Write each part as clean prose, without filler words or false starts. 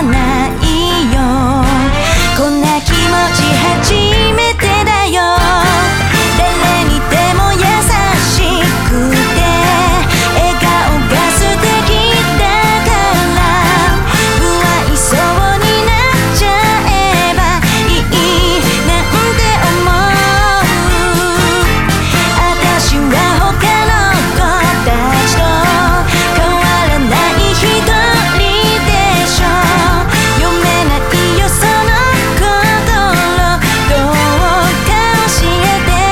らないよ。こんな気持ち初めてだよ。誰にでも優しくて笑顔が素敵だから、不愛想になっちゃえばいいなんて思う。私は他の子たちと変わらない一人でしょ。読めないよその心、どうか教えて。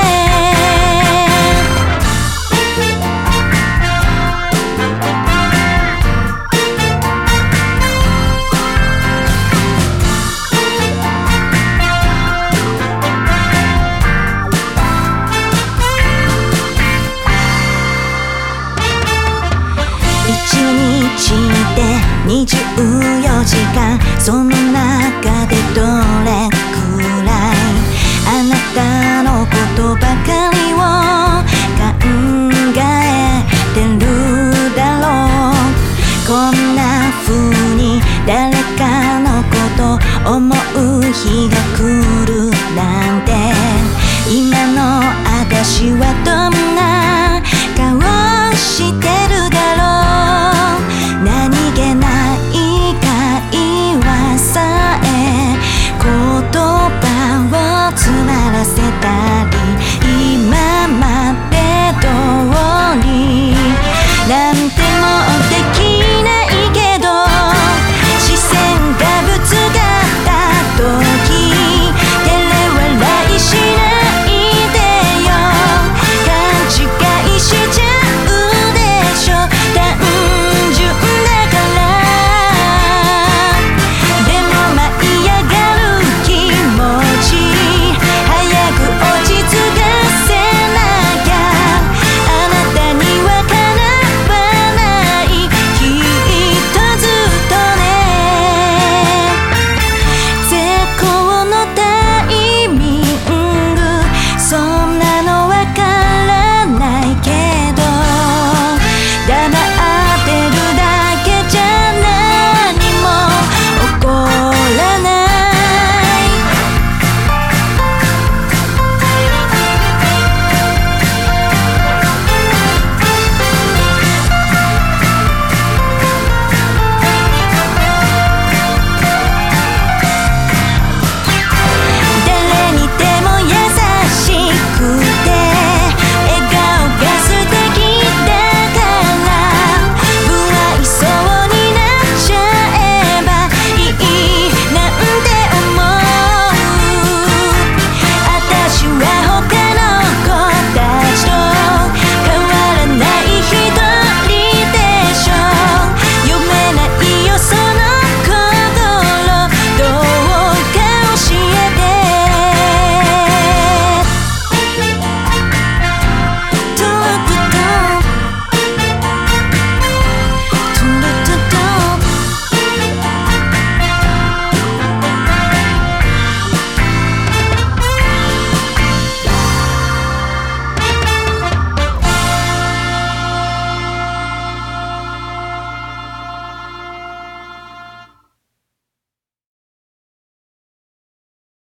一日で24時間、その中でどれくらいあなたのことばかりを考えてるだろう。こんな風に誰かのこと思う日が来るなんて、今の私はどう